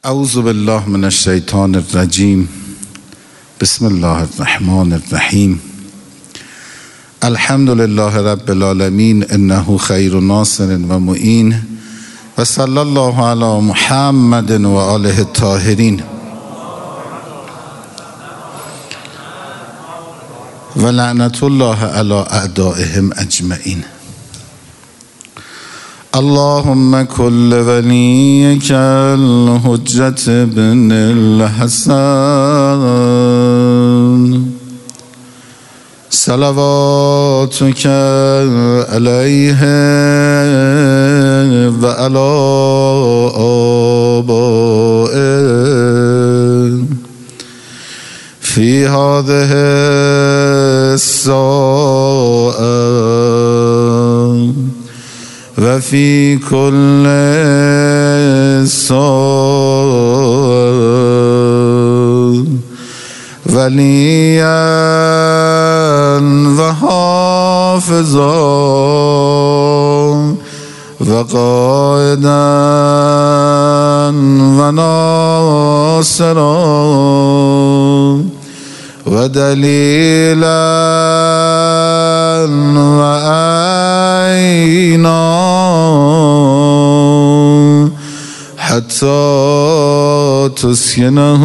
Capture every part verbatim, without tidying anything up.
اعوذ بالله من الشیطان الرجیم. بسم الله الرحمن الرحیم. الحمد لله رب العالمین انه خیر ناصر و معین و صلی الله علی محمد و آله الطاهرین و لعنت الله علی اعدائهم اجمعین. اللهم كل وليك الحجة بن الحسن صلواتك عليه وعلى آبائه في هذه الساعة و فی کل ساعة ولیا و حافظا و قائدا و ناصرا و دلیلا و عینا حتی تسکنه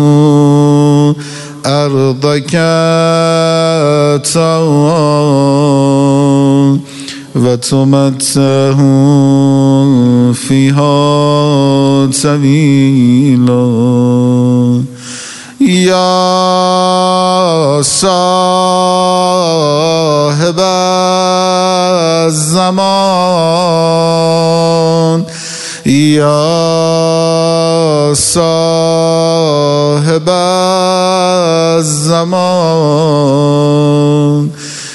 ارضک طوعا و تمتعه فیها طویلا. یا صاحب الزمان یا صاحب الزمان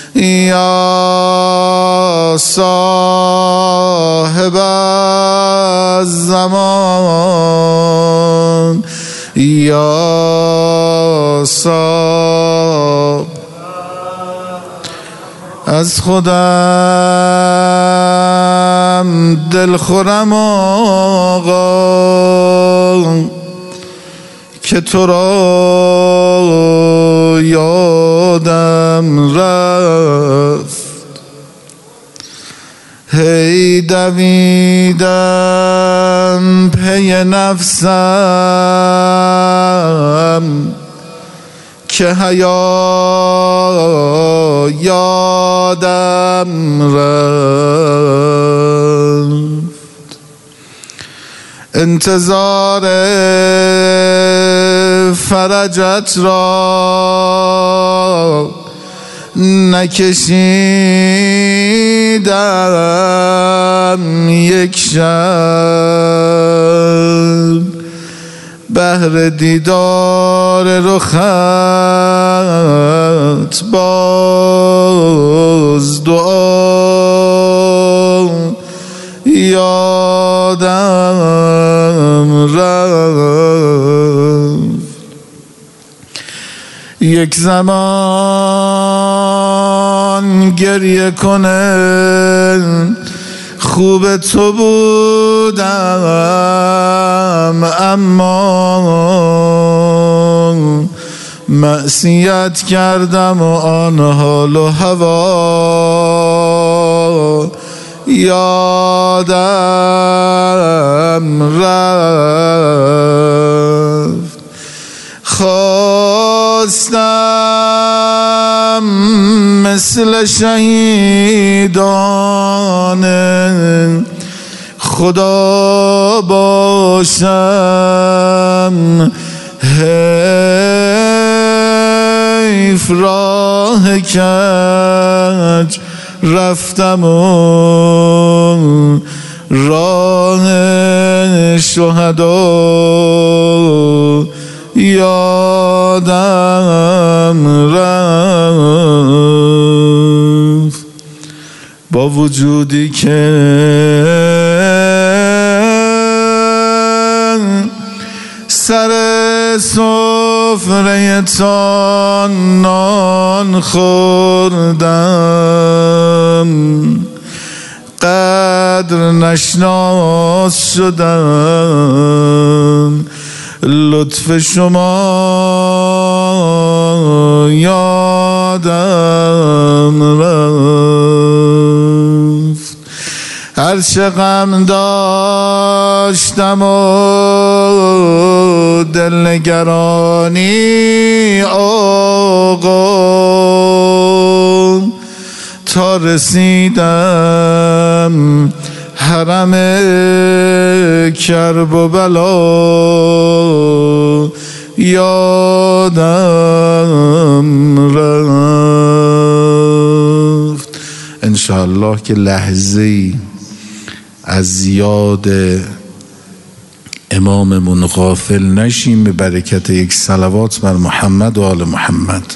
یا صاحب الزمان یا صاحب از خودم دل خورم آقا که تو را یادم رفت. هی دویدم پی نفسم که حیا یادم رفت. انتظار فرجت را نکشیدم یک شب بهر دیدار رخت باز دعا یادم رفت. یک زمان گریه کنه خوب تو بودم اما معصیت کردم و آن حال و هوا یادم رفت. خواستم مثل شهیدان خدا باشم، حیف راه کج رفتم و راه شهدا یادم رفت. با وجودی که سر سفره تان نان خوردم، قدر نشناس شدم، لطف شما یادم رفت، هر چه غم داشتم و دلنگرانی آقا، تا رسیدم حرم کرب و بلا یادم رفت. انشاءالله که لحظه‌ای از یاد اماممون غافل نشیم به برکت یک صلوات بر محمد و آل محمد.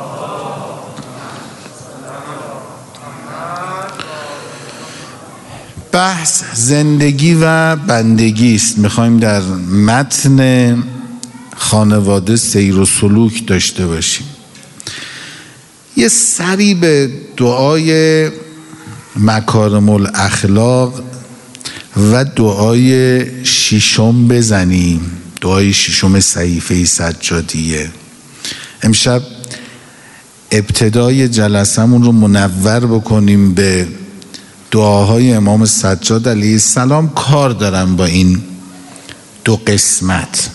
بحث زندگی و بندگی است. میخوایم در متن خانواده سیر و سلوک داشته باشیم. یه سری به دعای مکارم الاخلاق و دعای ششم بزنیم، دعای ششم صحیفه سجادیه. امشب ابتدای جلسمون رو منور بکنیم به دعاهای امام سجاد علیه السلام. کار دارم با این دو قسمت.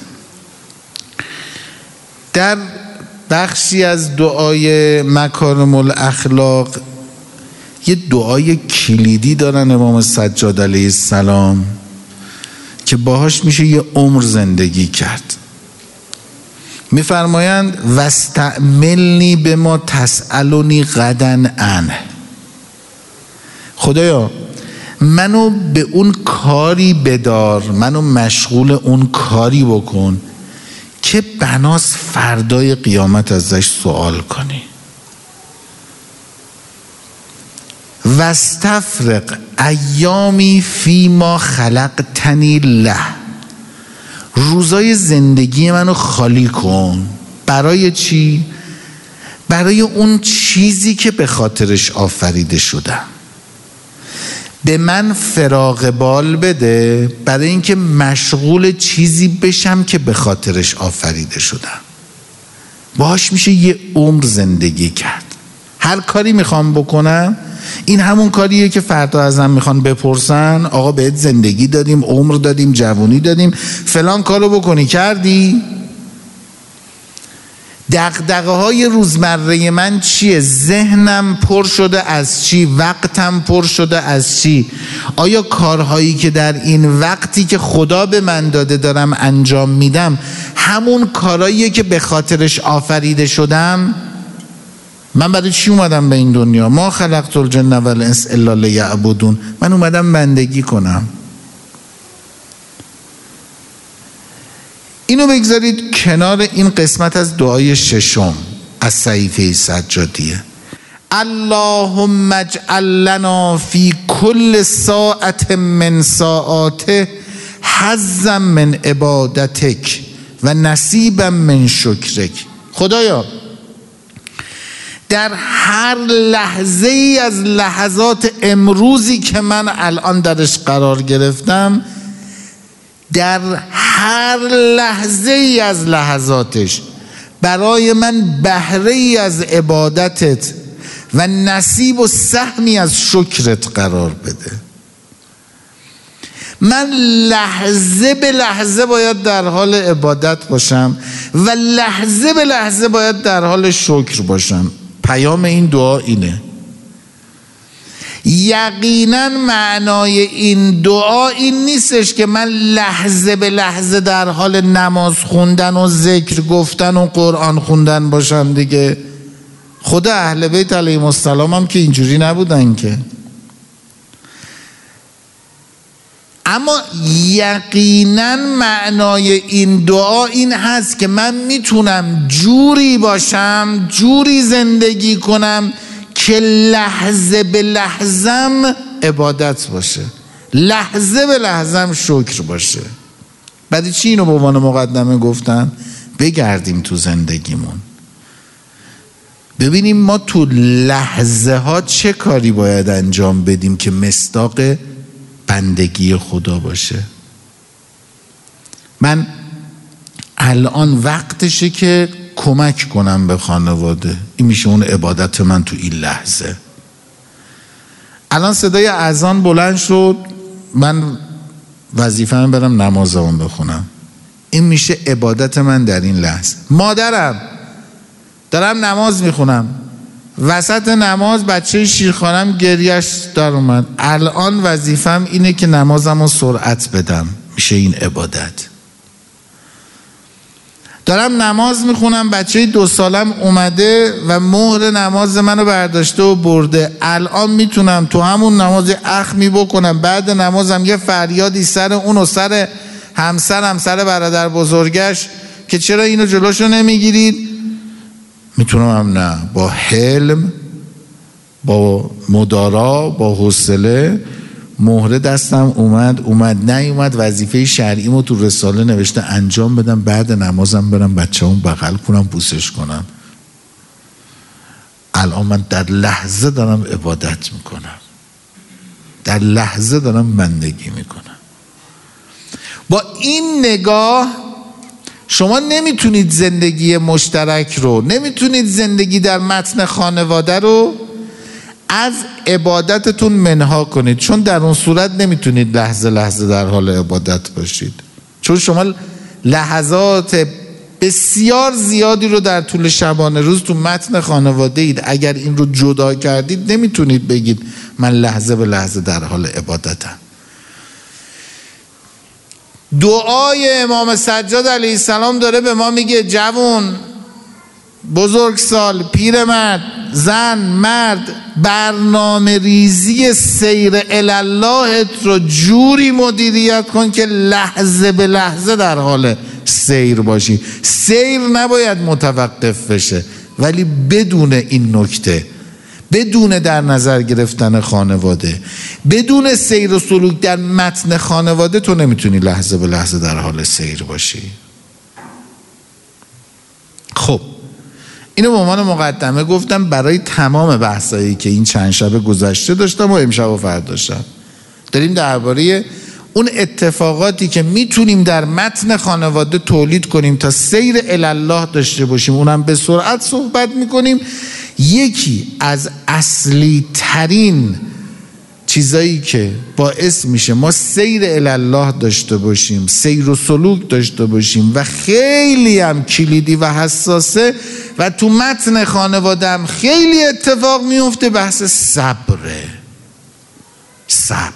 در بخشی از دعای مکارم الاخلاق یه دعای کلیدی دارن امام سجاد علیه السلام که باهاش میشه یه عمر زندگی کرد. میفرمایند واستعملنی به ما تسألونی غدن عنه. خدایا منو به اون کاری بدار، منو مشغول اون کاری بکن که بناس فردای قیامت ازش سوال کنی. واستفرق ایامی فی ما خلقتنی له. روزای زندگی منو خالی کن. برای چی؟ برای اون چیزی که به خاطرش آفریده شدم. به من فراغ بال بده برای اینکه مشغول چیزی بشم که به خاطرش آفریده شدم. باهاش میشه یه عمر زندگی کرد. هر کاری میخوام بکنم این همون کاریه که فردا ازم میخوان بپرسن آقا بهت زندگی دادیم، عمر دادیم، جوانی دادیم، فلان کارو بکنی، کردی؟ دغدغه های روزمره من چیه؟ ذهنم پر شده از چی؟ وقتم پر شده از چی؟ آیا کارهایی که در این وقتی که خدا به من داده دارم انجام میدم همون کارهاییه که به خاطرش آفریده شدم؟ من برای چی اومدم به این دنیا؟ ما خلقت الجن والانس الا لیعبدون. من اومدم بندگی کنم. اینو بگذارید کنار این قسمت از دعای ششم از صحیفه سجادیه. اللهم اجعل لنا فی کل ساعت من ساعاته حظا من عبادتک و نصیبا من شکرک. خدایا در هر لحظه ای از لحظات امروزی که من الان درش قرار گرفتم، در هر لحظه ای از لحظاتش برای من بهره ای از عبادتت و نصیب و سهمی از شکرت قرار بده. من لحظه به لحظه باید در حال عبادت باشم و لحظه به لحظه باید در حال شکر باشم. پیام این دعا اینه. یقینا معنای این دعا این نیستش که من لحظه به لحظه در حال نماز خوندن و ذکر گفتن و قرآن خوندن باشم دیگه. خدا اهل بیت علیهم السلام هم که اینجوری نبودن که. اما یقینا معنای این دعا این هست که من میتونم جوری باشم، جوری زندگی کنم که لحظه به لحظم عبادت باشه، لحظه به لحظم شکر باشه. بعد چی اینو به عنوان مقدمه گفتن؟ بگردیم تو زندگیمون ببینیم ما تو لحظه ها چه کاری باید انجام بدیم که مصداق بندگی خدا باشه. من الان وقتشه که کمک کنم به خانواده. این میشه اون عبادت من تو این لحظه. الان صدای اذان بلند شد، من وظیفه‌ام برم نمازمو بخونم. این میشه عبادت من در این لحظه. مادرم دارم نماز میخونم، وسط نماز بچه شیرخوانم گریش در اومد، الان وظیفه‌م اینه که نمازمو سرعت بدم. میشه این عبادت. دارم نماز میخونم، بچه دو سالم اومده و مهر نماز منو برداشته و برده، الان میتونم تو همون نماز اخمی بکنم، بعد نمازم یه فریادی سر اونو، سر همسرم، سر برادر بزرگش که چرا اینو جلوشو نمیگیرید. میتونم هم نه، با حلم، با مدارا، با حوصله، مهر دستم اومد اومد نیومد، وظیفه شرعیمو تو رساله نوشته انجام بدم، بعد نمازم برم بچه‌مو بغل کنم بوسش کنم. الان من در لحظه دارم عبادت میکنم، در لحظه دارم بندگی میکنم. با این نگاه شما نمیتونید زندگی مشترک رو، نمیتونید زندگی در متن خانواده رو از عبادتتون منها کنید، چون در اون صورت نمیتونید لحظه لحظه در حال عبادت باشید، چون شما لحظات بسیار زیادی رو در طول شبانه روز تو متن خانواده اید. اگر این رو جدا کردید نمیتونید بگید من لحظه به لحظه در حال عبادتم. دعای امام سجاد علیه السلام داره به ما میگه جوان، بزرگسال، پیرمرد، زن، مرد، برنامه ریزی سیر الالله رو جوری مدیریت کن که لحظه به لحظه در حال سیر باشی. سیر نباید متوقف بشه، ولی بدون این نکته، بدون در نظر گرفتن خانواده، بدون سیر و سلوک در متن خانواده، تو نمیتونی لحظه به لحظه در حال سیر باشی. خب اینو به عنوان مقدمه گفتم برای تمام بحثایی که این چند شب گذشته داشتم و امشب و فردا شب. داریم درباره اون اتفاقاتی که میتونیم در متن خانواده تولید کنیم تا سیر الالله داشته باشیم، اونم به سرعت صحبت میکنیم. یکی از اصلی ترین چیزایی که باعث میشه ما سیر الالله داشته باشیم، سیر و سلوک داشته باشیم و خیلی هم کلیدی و حساسه و تو متن خانواده هم خیلی اتفاق میفته، بحث صبره. صبر.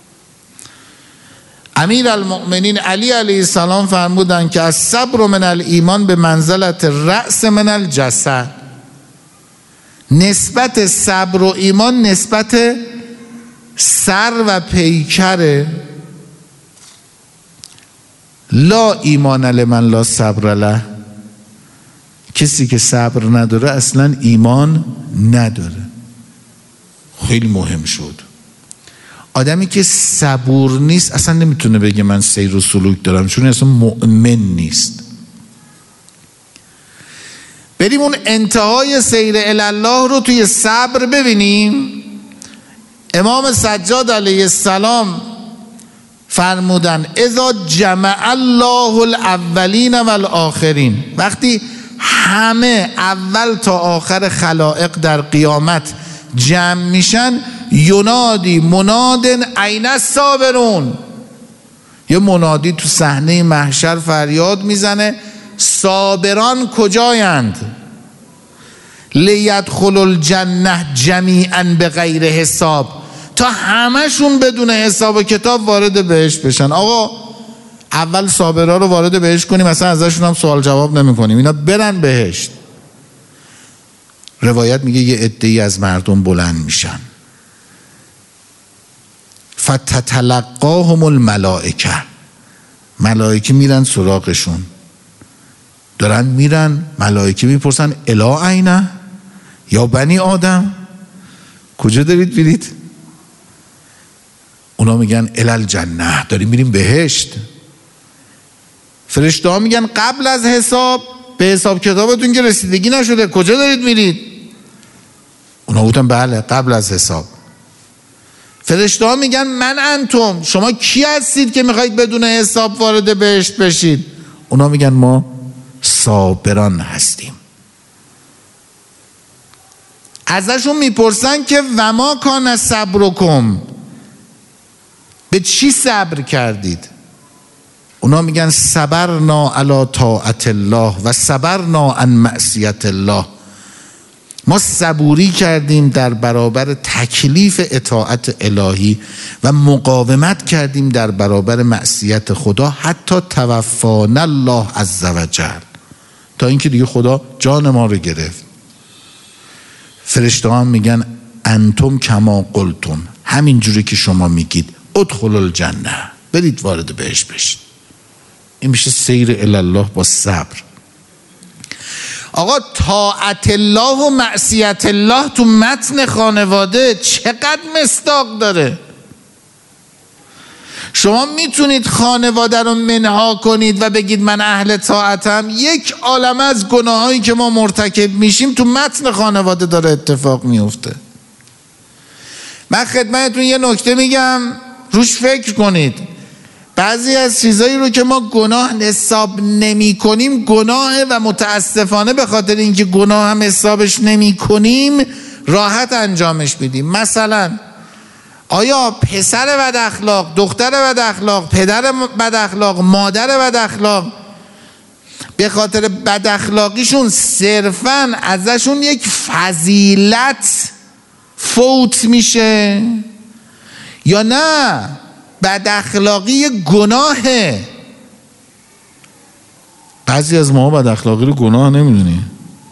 امیر المؤمنین علی علیه السلام فرمودن که از صبر من الایمان به منزلت رأس من الجسد. نسبت صبر و ایمان نسبت سر و پیکره. لا ایمان لمن لا صبر له. کسی که صبر نداره اصلا ایمان نداره. خیلی مهم شد. آدمی که صبور نیست اصلا نمیتونه بگه من سیر و سلوک دارم، چون اصلا مؤمن نیست. بریم اون انتهای سیر الالله رو توی صبر ببینیم. امام سجاد علیه السلام فرمودن اذا جمع الله الاولین والآخرین، وقتی همه اول تا آخر خلائق در قیامت جمع میشن، ینادی منادن این الصابرون، یه منادی تو صحنه محشر فریاد میزنه صابران کجایند؟ لیدخل الجنه جمیعا بغیر حساب، تا همشون بدون حساب و کتاب وارد بهشت بشن. آقا اول صابرها رو وارد بهشت کنیم، مثلا ازشون هم سوال جواب نمی کنیم، اینا برن بهشت. روایت میگه یه عده‌ای از مردم بلند میشن، فتتلقاهم الملائکه، ملائکه میرن سراغشون، دارن میرن، ملائکه میپرسن الا اینه، یا بنی آدم کجا دارید میرید؟ اونا میگن الال جنه، داریم میریم بهشت. فرشته ها میگن قبل از حساب، به حساب کتابتون که رسیدگی نشده، کجا دارید میرید؟ اونا گفتن بله قبل از حساب. فرشته ها میگن من انتم، شما کی هستید که میخواید بدون حساب وارد بهشت بشید؟ اونا میگن ما صابران هستیم. ازشون میپرسن که وما کان صبرکم، به چی صبر کردید؟ اونا میگن صبرنا علی طاعت الله و صبرنا عن معصیت الله. ما صبوری کردیم در برابر تکلیف اطاعت الهی و مقاومت کردیم در برابر معصیت خدا، حتی توفانا الله عز وجل، تا اینکه دیگه خدا جان ما رو گرفت. فرشته ها میگن انتم کما قلتم، همین جوری که شما میگید، ادخلوا الجنه، برید وارد بهش بشید. این میشه سیر الی الله با صبر. آقا طاعت الله و معصیت الله تو متن خانواده چقدر مصداق داره. شما میتونید خانواده رو منها کنید و بگید من اهل طاعتم، یک عالمه از گناهایی که ما مرتکب میشیم تو متن خانواده داره اتفاق میفته. من خدمتتون یه نکته میگم، روش فکر کنید. بعضی از چیزایی رو که ما گناه حساب نمی کنیم گناه، و متاسفانه به خاطر اینکه گناه هم حسابش نمی کنیم راحت انجامش میدیم. مثلا آیا پسر بد اخلاق، دختر بد اخلاق، پدر بد اخلاق، مادر بد اخلاق به خاطر بد اخلاقیشون صرفاً ازشون یک فضیلت فوت میشه یا نه؟ بد اخلاقی گناهه. بعضی از ما بد اخلاقی رو گناه نمیدونیم.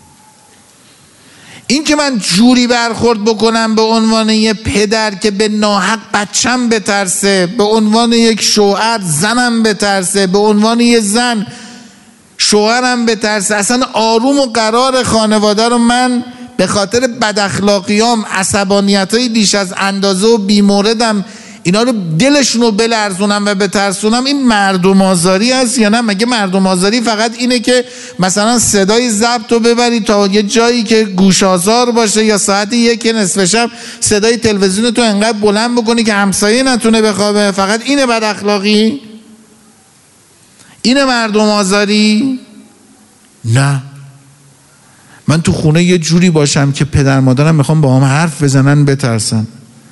این که من جوری برخورد بکنم به عنوان یه پدر که به ناحق بچم بترسه، به عنوان یک شوهر زنم بترسه، به عنوان یه زن شوهرم بترسه، اصلا آروم و قرار خانواده رو من به خاطر بد اخلاقیام، عصبانیتای بیش از اندازه و بی‌موردم اینا رو دلشون رو بلرزونم و بترسونم، این مردم آزاری است یا نه؟ مگه مردم آزاری فقط اینه که مثلا صدای ضبط رو ببری تا یه جایی که گوش آزار باشه، یا ساعت یک نصف شب صدای تلویزیون تو انقدر بلند بکنی که همسایه نتونه بخوابه؟ فقط اینه بد اخلاقی؟ اینه مردم آزاری؟ نه. من تو خونه یه جوری باشم که پدر مادرم میخوام با هم حرف بزنن بترسن.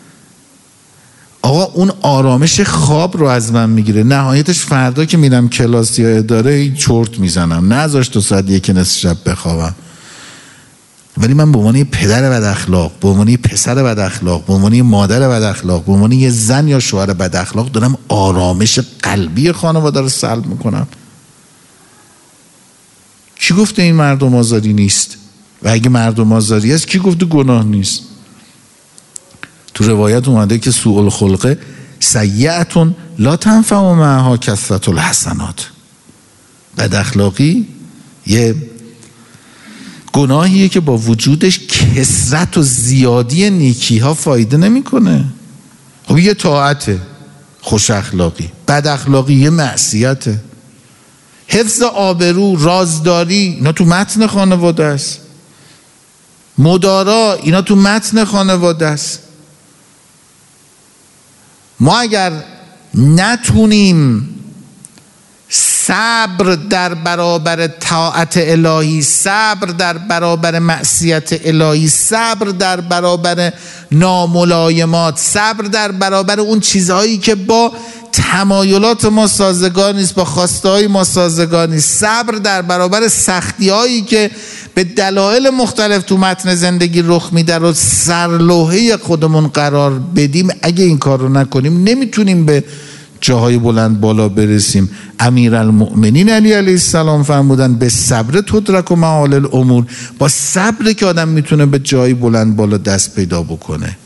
آقا اون آرامش خواب رو از من میگیره. نهایتش فردا که میرم کلاس یا اداره چرت میزنم، نذاش تو ساعت یک نصف شب بخوابم. ولی من به عنوان یه پدر بد اخلاق، به عنوان یه پسر بد اخلاق، به عنوان یه مادر بد اخلاق، به عنوان یه زن یا شوهر بد اخلاق دارم آرامش قلبی خانواده رو سلب میکنم. کی گفته این مردم آزاری نیست؟ و اگه مردم آزاری است کی گفته گناه نیست؟ تو روایت اومده که سوء الخلقه سیئتون لا تنفع معها کثرة الحسنات. بد اخلاقی یه گناهیه که با وجودش کثرت و زیادی نیکی ها فایده نمیکنه. خب یه طاعته خوش اخلاقی، بد اخلاقی یه معصیته. حفظ آبرو، رازداری اینا تو متن خانواده است. مدارا اینا تو متن خانواده است. ما اگر نتونیم صبر در برابر طاعت الهی، صبر در برابر معصیت الهی، صبر در برابر ناملایمات، صبر در برابر اون چیزهایی که با تمایلات ما سازگار نیست، با خواسته های ما سازگار نیست، صبر در برابر سختی هایی که به دلایل مختلف تو متن زندگی رخ میده رو سرلوحه خودمون قرار بدیم، اگه این کار رو نکنیم نمیتونیم به جاهای بلند بالا برسیم. امیرالمؤمنین علی علیه السلام فرمودن به صبر تدرک و معال الامور، با صبر که آدم میتونه به جای بلند بالا دست پیدا بکنه.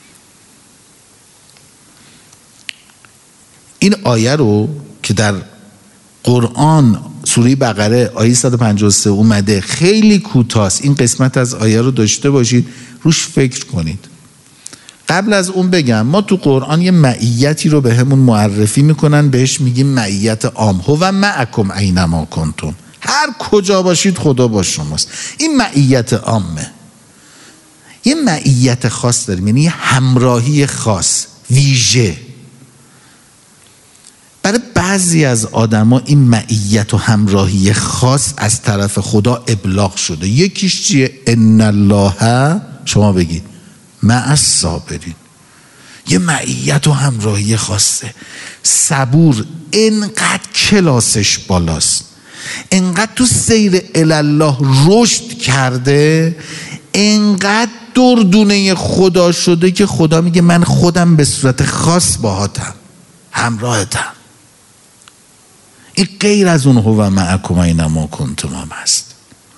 این آیه رو که در قرآن سوره بقره آیه صد و پنجاه و سه اومده، خیلی کوتاست، این قسمت از آیه رو داشته باشید، روش فکر کنید. قبل از اون بگم ما تو قرآن یه معیتی رو به همون معرفی میکنن، بهش میگیم معیت عام. هو معکم اینما کنتم، هر کجا باشید خدا با شماست. این معیت عامه. یه معیت خاص داریم، یعنی یه همراهی خاص ویژه. برای بعضی از آدما این معیت و همراهی خاص از طرف خدا ابلاغ شده. یکیش چیه؟ ان الله، شما بگید، مع الصابرین. یه معیت و همراهی خاصه. صبور انقدر کلاسش بالاست، انقدر تو سیر الله رشد کرده، انقدر دردونه خدا شده که خدا میگه من خودم به صورت خاص باهاتم، همراهتم. این غیر از اون هو معکم اینما کنتم هم هست.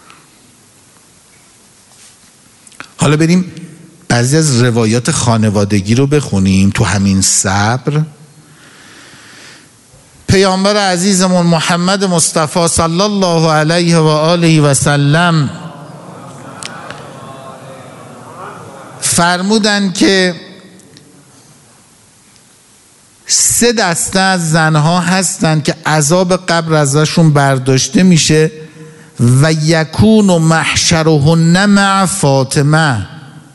حالا بریم بعضی از روایات خانوادگی رو بخونیم تو همین صبر. پیامبر عزیزمون محمد مصطفی صلی الله علیه و آله و سلم فرمودن که سه دسته از زنها هستن که عذاب قبر ازشون برداشته میشه و یکون و محشرهن مع فاطمه،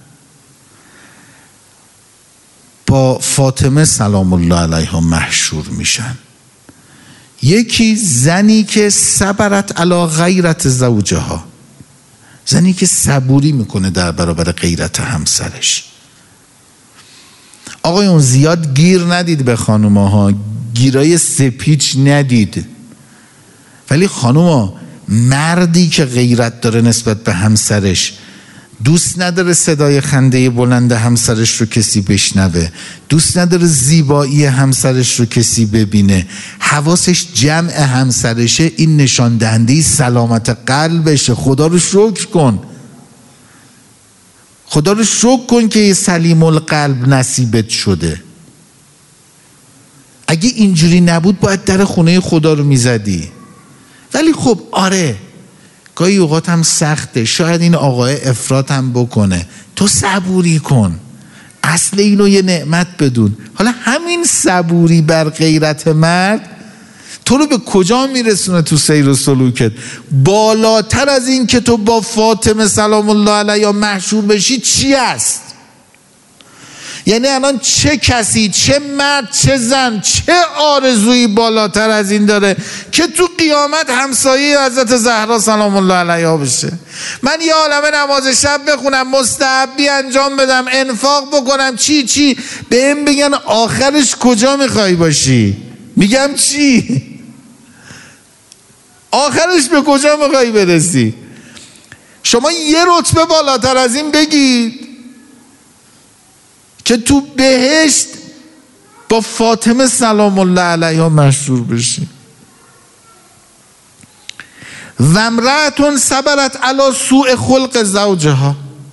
با فاطمه سلام الله علیها محشور میشن. یکی زنی که صبرت علی غیرت زوجها، زنی که صبوری میکنه در برابر غیرت همسرش. آقایون زیاد گیر ندید به خانوماها، گیرای سپیچ ندید، ولی خانوما مردی که غیرت داره نسبت به همسرش، دوست نداره صدای خنده بلند همسرش رو کسی بشنوه، دوست نداره زیبایی همسرش رو کسی ببینه، حواسش جمع همسرشه، این نشان دهنده سلامت قلبشه. خدا رو شکر کن، خدا رو شکر کن که سلیم القلب نصیبت شده. اگه اینجوری نبود باید در خونه خدا رو میزدی. ولی خب آره گاهی اوقات هم سخته، شاید این آقای افراط هم بکنه، تو صبوری کن، اصل اینو یه نعمت بدون. حالا همین صبوری بر غیرت مرد تو رو به کجا میرسونه تو سیر و سلوکت؟ بالاتر از این که تو با فاطمه سلام الله علیها محشور بشی چی است؟ یعنی الان چه کسی، چه مرد، چه زن، چه آرزویی بالاتر از این داره که تو قیامت همسایه حضرت زهرا سلام الله علیها بشه؟ من یه عالمه نماز شب بخونم، مستحبی انجام بدم، انفاق بکنم، چی چی، بهم بگن آخرش کجا میخوای باشی؟ میگم چی؟ آخرش به کجا میخوای برسی؟ شما یه رتبه بالاتر از این بگید که تو بهشت با فاطمه سلام الله علیها مشهور بشی. و امرأتون صبرت علی سوء خلق زوجها،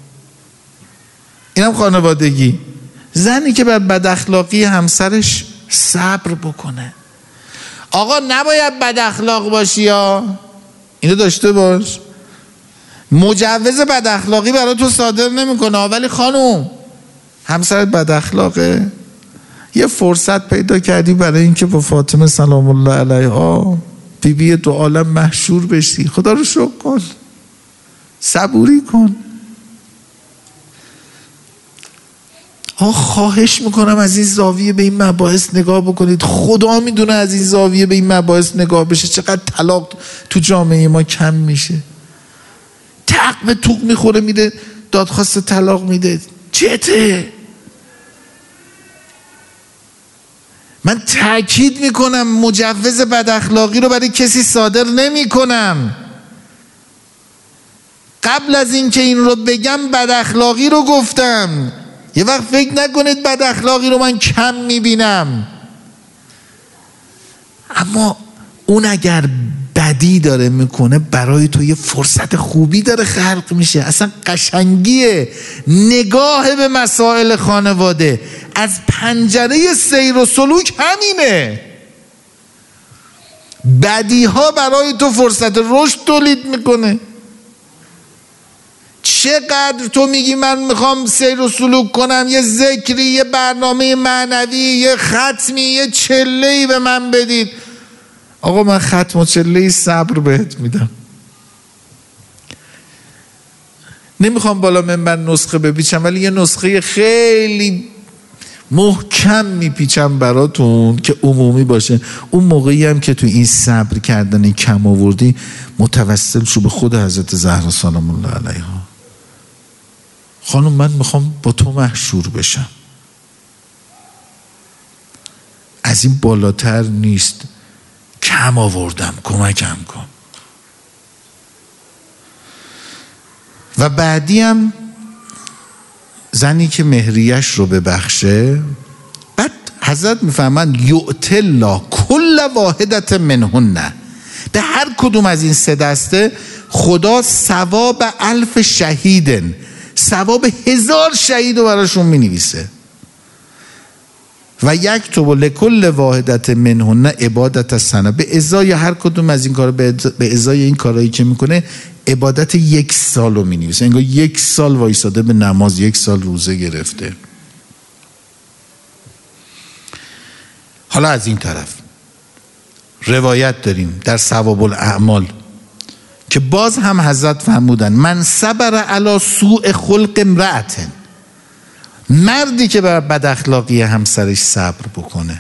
اینم خانوادگی، زنی که بر بد اخلاقی همسرش صبر بکنه. آقا نباید بد اخلاق باشی یا اینو داشته باش، مجوز بد اخلاقی برای تو صادر نمیکنه، ولی خانوم همسرت بد اخلاقه، یه فرصت پیدا کردی برای اینکه با فاطمه سلام الله علیها بی بی دو عالم محشور بشی، خدا رو شکر کن، صبوری کن. آه خواهش میکنم از این زاویه به این مباحث نگاه بکنید. خدا میدونه از این زاویه به این مباحث نگاه بشه چقدر طلاق تو جامعه ما کم میشه. تق به توق میخوره میده دادخواست طلاق میده. چته؟ من تأکید میکنم مجوز بد اخلاقی رو برای کسی صادر نمی کنم. قبل از این که این رو بگم بد اخلاقی رو گفتم. یه وقت فکر نکنید بد اخلاقی رو من کم میبینم، اما اون اگر بدی داره میکنه برای تو یه فرصت خوبی داره خلق میشه. اصلا قشنگیه نگاه به مسائل خانواده از پنجره سیر و سلوک همینه. بدی ها برای تو فرصت رشد تولید میکنه. چقدر تو میگی من میخوام سیر و سلوک کنم، یه ذکری، یه برنامه معنوی، یه ختمی، یه چله‌ای به من بدید. آقا من ختم و چله‌ای صبر بهت میدم. نمیخوام بالا منبر نسخه بپیچم، ولی یه نسخه خیلی محکم میپیچم براتون که عمومی باشه. اون موقعی هم که تو این صبر کردن کم آوردی متوسل شو به خود حضرت زهرا سلام الله علیها. خانم من میخوام با تو محشور بشم، از این بالاتر نیست، کم آوردم، کمکم کن. و بعدی هم زنی که مهریش رو ببخشه، بعد حضرت میفهمند یؤت الله کل واحدت منهن، به هر کدوم از این سه دسته خدا ثواب الف شهیدن، ثواب هزار شهید رو براشون مینویسه. و یک تو لکل واحدت منهن عبادت سنه، به ازای هر کدوم از این کارا، به ازای این کارهایی که میکنه عبادت یک سال رو مینویسه. انگار یک سال وایساده به نماز، یک سال روزه گرفته. حالا از این طرف روایت داریم در ثواب الاعمال که باز هم حضرت فرمودن من صبر علی سوء خلق امرأة، مردی که بر بد اخلاقی همسرش صبر بکنه،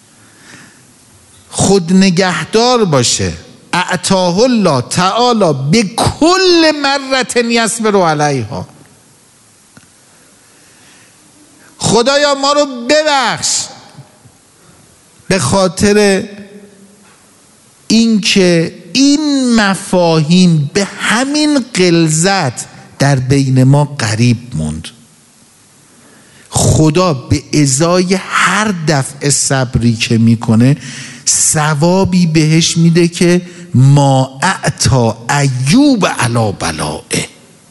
خود نگهدار باشه، اعطاه الله تعالی به کل مرة یصبر علیها، خدایا ما رو ببخش به خاطر اینکه این مفاهیم به همین غلظت در بین ما غریب موند. خدا به ازای هر دفع صبری که میکنه ثوابی بهش میده که ما اعطا ایوب علی بلائه.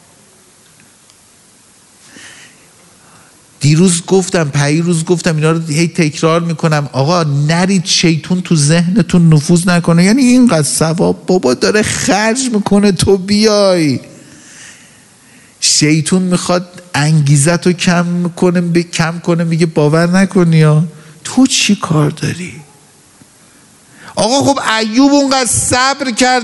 دیروز گفتم، پیروز گفتم، اینا رو هی تکرار میکنم، آقا نرید شیطون تو ذهنتون نفوذ نکنه. یعنی اینقدر ثواب بابا داره خرج میکنه تو بیای، شیطون میخواد انگیزت رو کم کنه، کم کنه، میگه باور نکنی یا تو چی کار داری؟ آقا خب ایوب اونقدر صبر کرد،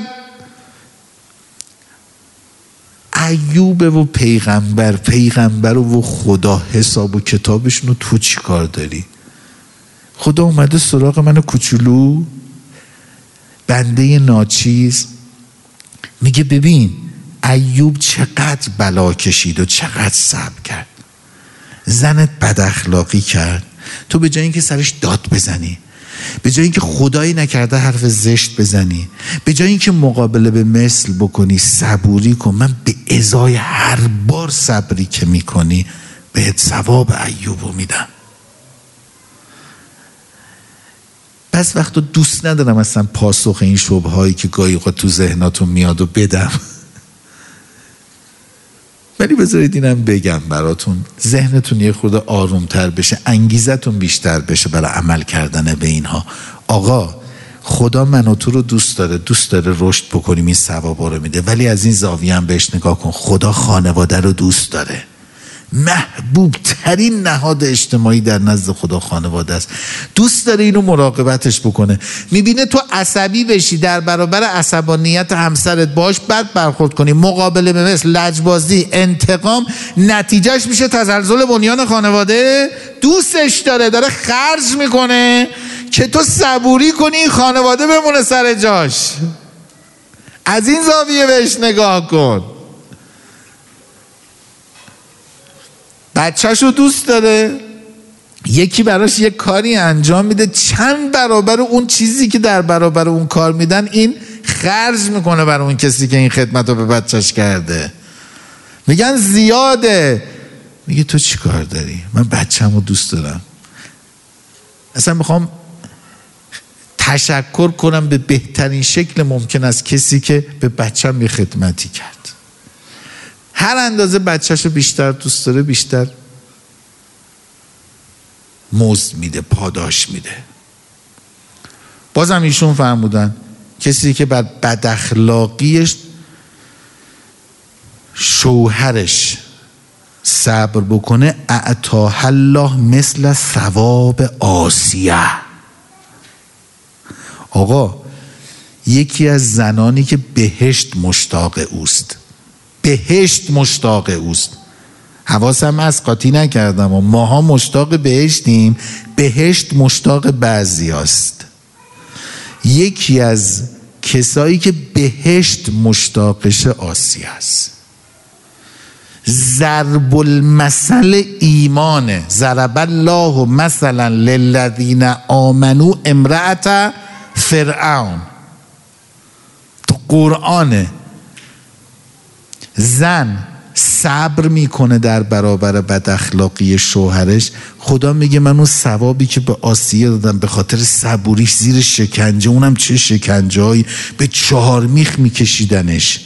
ایوب و پیغمبر، پیغمبر و خدا حساب و کتابشون رو تو چی کار داری؟ خدا اومده سراغ من کوچولو بنده ناچیز، میگه ببین ایوب چقدر بلا کشید و چقدر صبر کرد، زنت بد اخلاقی کرد، تو به جای اینکه سرش داد بزنی، به جای اینکه خدایی نکرده حرف زشت بزنی، به جای اینکه مقابله به مثل بکنی، صبوری کن. من به ازای هر بار صبری که میکنی بهت ثواب ایوبو میدم. بس وقتا دوست ندارم اصلا پاسخ این شبه هایی که گاهی اوقات تو ذهناتون میاد و بدم، ولی بذارید اینم بگم براتون، ذهنتون یه خورده آرومتر بشه، انگیزتون بیشتر بشه برای عمل کردن به اینها. آقا خدا من و تو رو دوست داره، دوست داره رشد بکنیم، این ثوابا رو میده، ولی از این زاویه هم بهش نگاه کن، خدا خانواده رو دوست داره. محبوب ترین نهاد اجتماعی در نزد خدا خانواده است. دوست داره اینو مراقبتش بکنه. میبینه تو عصبی بشی، در برابر عصبانیت همسرت باش بد برخورد کنی، مقابله به مثل، لجبازی، انتقام، نتیجهش میشه تزلزل بنیان خانواده. دوستش داره، داره خرج میکنه که تو صبوری کنی این خانواده بمونه سر جاش. از این زاویه بهش نگاه کن. بچه‌شو دوست داره، یکی براش یک کاری انجام میده، چند برابر اون چیزی که در برابر اون کار میدن این خرج میکنه برای اون کسی که این خدمت رو به بچهش کرده. میگن زیاده، میگه تو چی کار داری؟ من بچه‌مو رو دوست دارم، اصلا میخوام تشکر کنم به بهترین شکل ممکن از کسی که به بچه‌م یه خدمتی کرد. هر اندازه بچه‌شو بیشتر دوست داره، بیشتر مزد میده، پاداش میده. بازم ایشون فرمودن کسی که بر بد اخلاقیش شوهرش صبر بکنه، اعطاه الله مثل ثواب آسیه. آقا یکی از زنانی که بهشت مشتاق اوست، بهشت مشتاق اوست، حواسم از قاطی نکردم و ماها مشتاق بهشتیم، بهشت مشتاق بعضی هست. یکی از کسایی که بهشت مشتاقش آسیه است. ضرب المثل ایمانه. ضرب الله مثلا للذین آمنوا امرأة فرعون. تو قرآنه. زن صبر میکنه در برابر بد اخلاقی شوهرش، خدا میگه من اون ثوابی که به آسیه دادم به خاطر صبوریش زیر شکنجه، اونم چه شکنجه هایی، به چهار میخ میکشیدنش،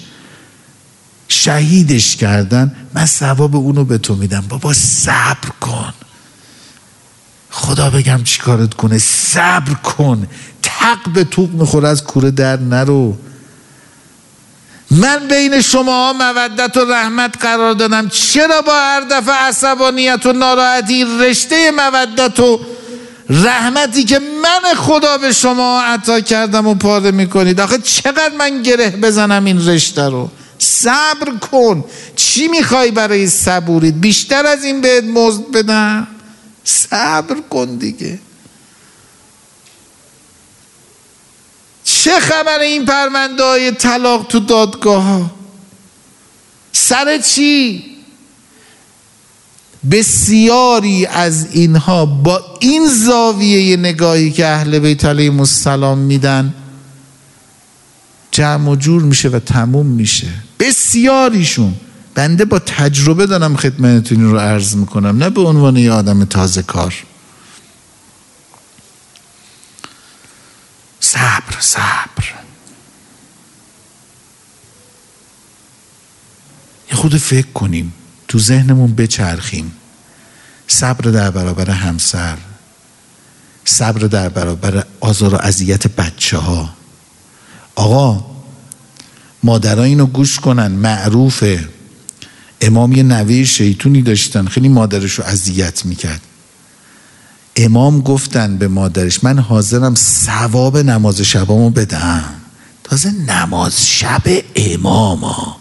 شهیدش کردن، من ثواب اونو به تو میدم. بابا صبر کن. خدا بگم چی کارت کنه؟ صبر کن. تق به توق میخوره از کوره در نرو. من بین شما مودت و رحمت قرار دادم، چرا با هر دفعه عصبانیت و ناراحتی رشته مودت و رحمتی که من خدا به شما عطا کردم و پاره میکنید؟ آخه چقدر من گره بزنم این رشته رو؟ صبر کن. چی میخوای برای صبوریت؟ بیشتر از این بهت مزد بدم؟ صبر کن دیگه. چه خبر این پرونده های طلاق تو دادگاه ها؟ سر چی؟ بسیاری از اینها با این زاویه نگاهی که اهل بیت علیهم السلام میدن جمع و جور میشه و تموم میشه. بسیاریشون. بنده با تجربه دارم خدمتتون رو عرض میکنم، نه به عنوان یه آدم تازه کار. صبر صبر. یه خود فکر کنیم، تو ذهنمون بچرخیم. صبر در برابر همسر، صبر در برابر آزار و اذیت بچه ها. آقا مادرها اینو گوش کنن، معروفه. امام یه نوه شیطونی داشتن، خیلی مادرشو اذیت میکرد. امام گفتن به مادرش من حاضرم ثواب نماز شبامو بدم. تازه نماز شب امام ها.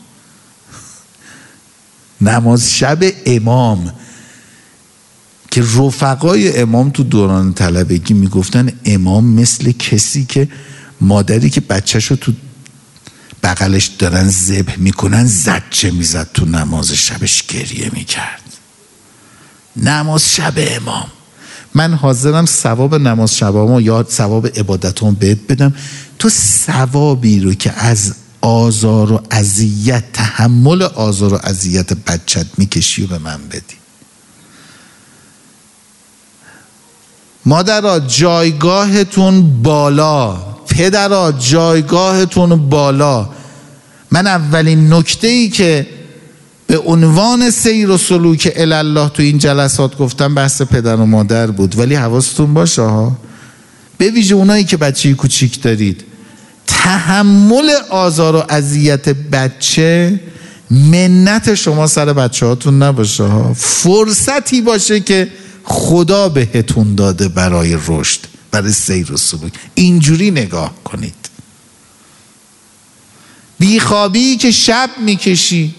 نماز شب امام که رفقای امام تو دوران طلبگی میگفتن امام مثل کسی که مادری که بچهشو تو بغلش دارن ذبح میکنن زجه میزد، تو نماز شبش گریه میکرد. نماز شب امام. من حاضرم ثواب نماز شبامو یا ثواب عبادتام بهت بدم، تو ثوابی رو که از آزار و اذیت، تحمل آزار و اذیت بچت میکشی و به من بدی. مادرها جایگاهتون بالا، پدرها جایگاهتون بالا. من اولین نکته‌ای که به عنوان سیر و سلوک الله تو این جلسات گفتم بحث پدر و مادر بود، ولی حواستون باشه ها، به ویژه اونایی که بچه کوچیک دارید، تحمل آزار و اذیت بچه منت شما سر بچه هاتون نباشه ها، فرصتی باشه که خدا بهتون داده برای رشد، برای سیر و سلوک. اینجوری نگاه کنید. بیخوابی که شب میکشی،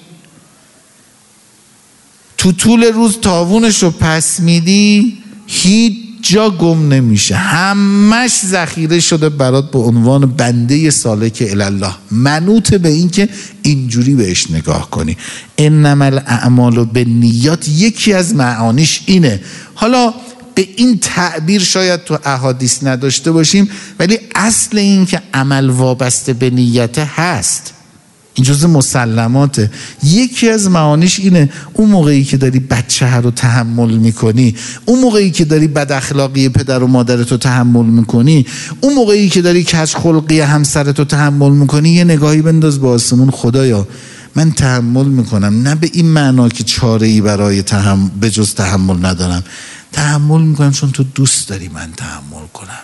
تو طول روز تاوونش رو پس میدی، هیچ جا گم نمیشه، همش ذخیره شده برات به عنوان بنده سالک الله، منوط به این که اینجوری بهش نگاه کنی. انما الاعمال بالنیات یکی از معانیش اینه. حالا به این تعبیر شاید تو احادیث نداشته باشیم، ولی اصل این که عمل وابسته به نیت هست، این جزء مسلماته. یکی از معانیش اینه اون موقعی که داری بچه رو تحمل میکنی، اون موقعی که داری بد اخلاقی پدر و مادرتو تحمل میکنی، اون موقعی که داری کج خلقی همسرتو تحمل میکنی، یه نگاهی بنداز به آسمون. خدایا من تحمل میکنم، نه به این معنا که چاره‌ای برای تحمل به جز تحمل ندارم، تحمل میکنم چون تو دوست داری من تحمل کنم.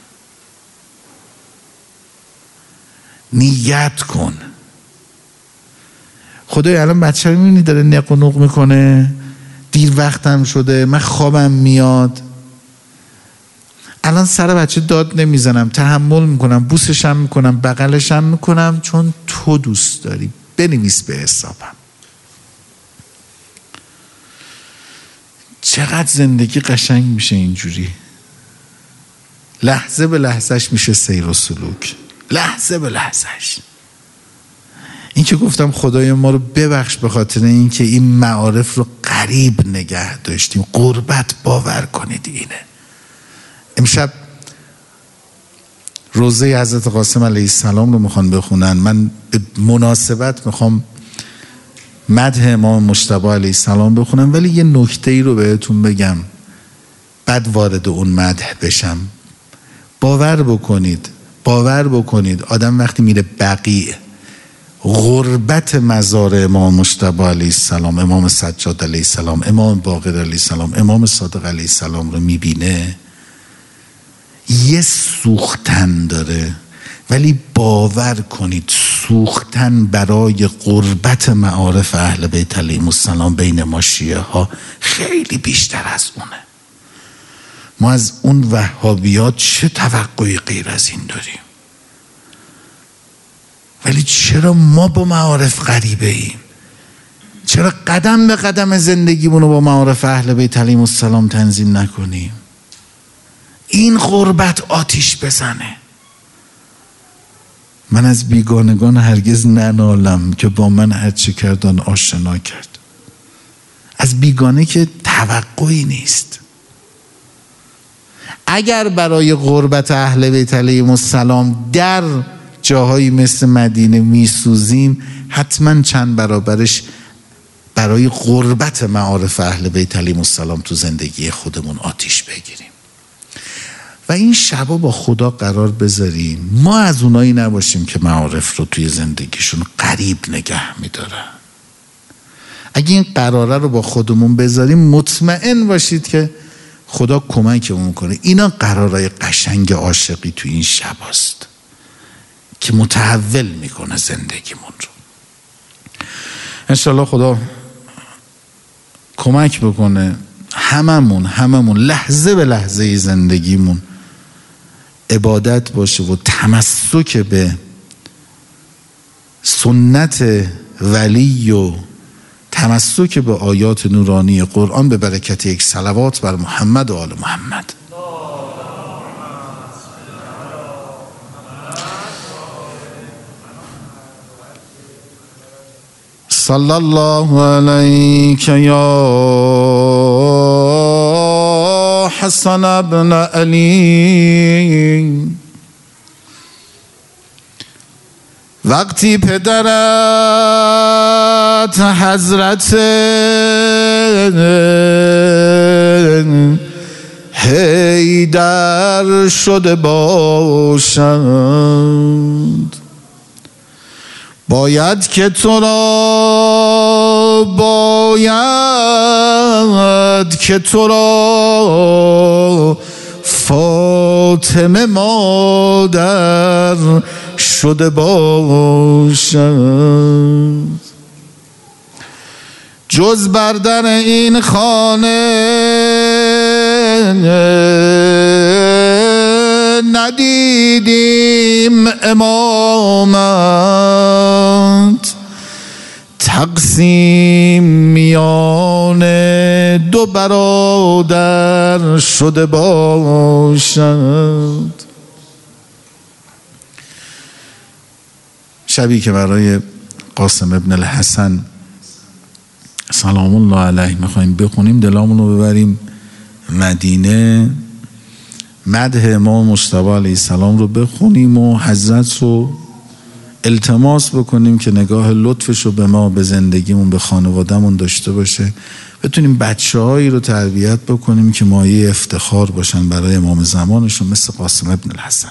نیت کن. خدای الان بچه رو میبینی داره نق و نق میکنه، دیر وقتم شده، من خوابم میاد، الان سر بچه داد نمیزنم، تحمل میکنم، بوسشم میکنم، بغلشم میکنم، چون تو دوست داری. بنویس به حسابم. چقدر زندگی قشنگ میشه اینجوری. لحظه به لحظهش میشه سیر و سلوک، لحظه به لحظهش. این که گفتم خدای ما رو ببخش به خاطر این که این معارف رو غریب نگه داشتیم. قربت باور کنید اینه. امشب روزه حضرت قاسم علیه السلام رو میخوان بخونن. من به مناسبت میخوام مدح امام مجتبی علیه السلام بخونم، ولی یه نکته ای رو بهتون بگم بعد وارد اون مدح بشم. باور بکنید باور بکنید آدم وقتی میره بقیع، غربت مزار امام مجتبی علیه السلام، امام سجاد علیه السلام، امام باقر علیه السلام، امام صادق علیه السلام رو میبینه، یه سوختن داره. ولی باور کنید سوختن برای غربت معارف اهل بیت علیهم السلام بین ما شیعه ها خیلی بیشتر از اونه. ما از اون وهابیات چه توقعی غیر از این داریم؟ ولی چرا ما با معارف غریبه ایم؟ چرا قدم به قدم زندگیمون رو با معارف اهل بیت علیهم السلام تنظیم نکنیم؟ این غربت آتیش بزنه. من از بیگانگان هرگز ننالم که با من هرچه کردن آشنا کرد. از بیگانه که توقعی نیست. اگر برای غربت اهل بیت علیهم السلام در جاهایی مثل مدینه میسوزیم، حتما چند برابرش برای غربت معارف اهل بیت علیهم السلام تو زندگی خودمون آتیش بگیریم و این شبا با خدا قرار بذاریم ما از اونایی نباشیم که معارف رو توی زندگیشون قریب نگه میدارن. اگه این قراره رو با خودمون بذاریم مطمئن باشید که خدا کمکمون کنه. اینا قرارای قشنگ عاشقی توی این شب هست که متحول میکنه زندگیمون رو. انشالله خدا کمک بکنه هممون هممون لحظه به لحظه زندگیمون عبادت باشه و تمسک به سنت ولی و تمسک به آیات نورانی قرآن به برکت یک صلوات بر محمد و آل محمد. صلی الله علیک یا حسن ابن علی. وقتی پدرت حضرت حیدر شده باشند، باید که تو را باید که تو را فاطمه مادر شده باشد. جز بردن این خانه ندیدیم امامت، تقسیم میان دو برادر شده باشد. شبی که برای قاسم ابن الحسن سلام الله علیه میخواییم بخونیم، دلامون رو ببریم مدینه، مدح امام مجتبی علیه السلام رو بخونیم و حضرت رو التماس بکنیم که نگاه لطفش رو به ما، به زندگیمون، به خانوادهمون داشته باشه، بتونیم بچه هایی رو تربیت بکنیم که مایه افتخار باشن برای امام زمانشون مثل قاسم ابن الحسن.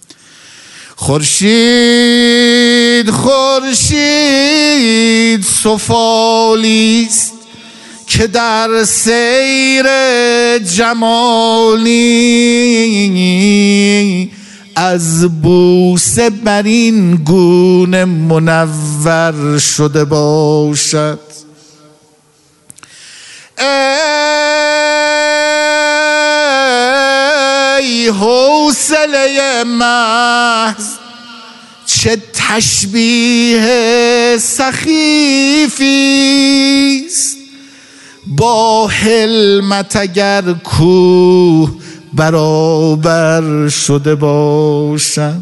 خورشید خورشید سفالیست که در سیر جمالی، از بوسه بر این گونه منور شده باشد. ای حوصله محض چه تشبیه سخیفیست با حلمت اگر کوه برابر شده باشد،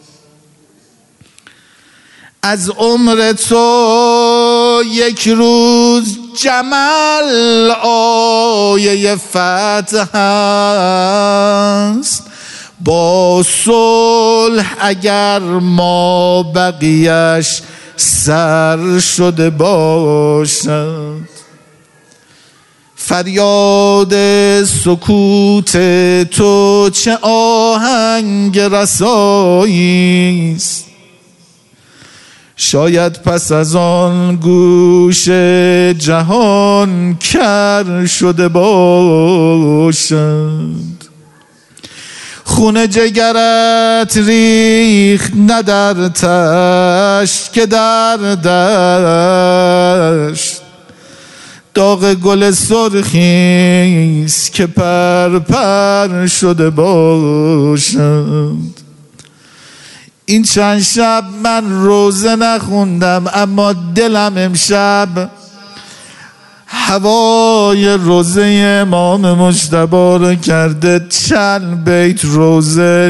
از عمر تو یک روز جمل آیه فتح است، با صلح اگر ما بقیش سر شده باشد. فریاد سکوت تو چه آهنگ رسایی است، شاید پس از آن گوش جهان کر شده باشد. خون جگرت ریخت نه در تشت که در دشت، داغ گل سرخیست که پر پر شده باشد. این چند شب من روزه نخوندم، اما دلم امشب هوای روزه امام مجتبی رو کرده. چند بیت روزه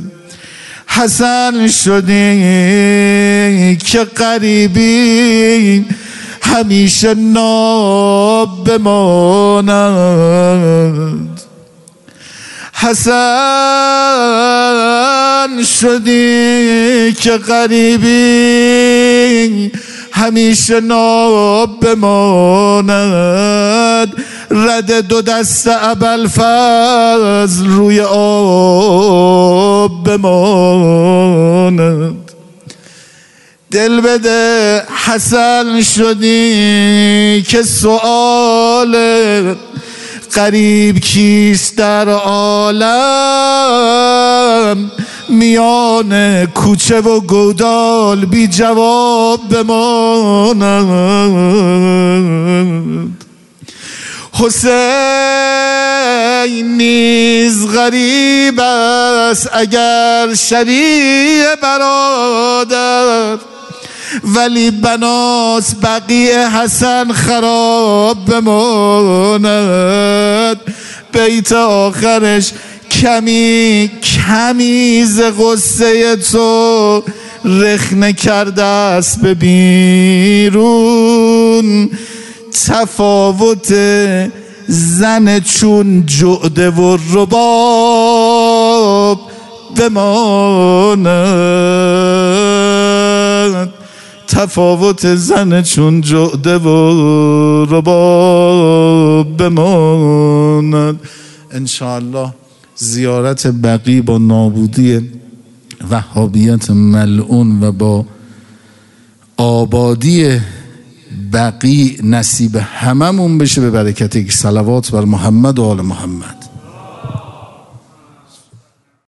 حسن شدی که غریبی همیشه ناب بماند، حسن شدی که غریبی همیشه ناب بماند. رد دو دست ابوالفضل روی آب بماند. دل بده حسن شدی که سؤال غریب کیست در عالم، میان کوچه و گودال بی جواب بماند. حسین نیز غریب است اگر شریع برادر، ولی بناس بقیه حسن خراب بماند. بیت آخرش کمی کمی ز غصه تو رخنه کرده است به بیرون، تفاوت زن چون جعده و رباب بماند. تفاوت زن چون جعده و رباب بماند. انشاءالله زیارت بقیع با نابودی وهابیت ملعون و با آبادی بقیع نصیب هممون بشه به برکت صلوات بر محمد و آل محمد.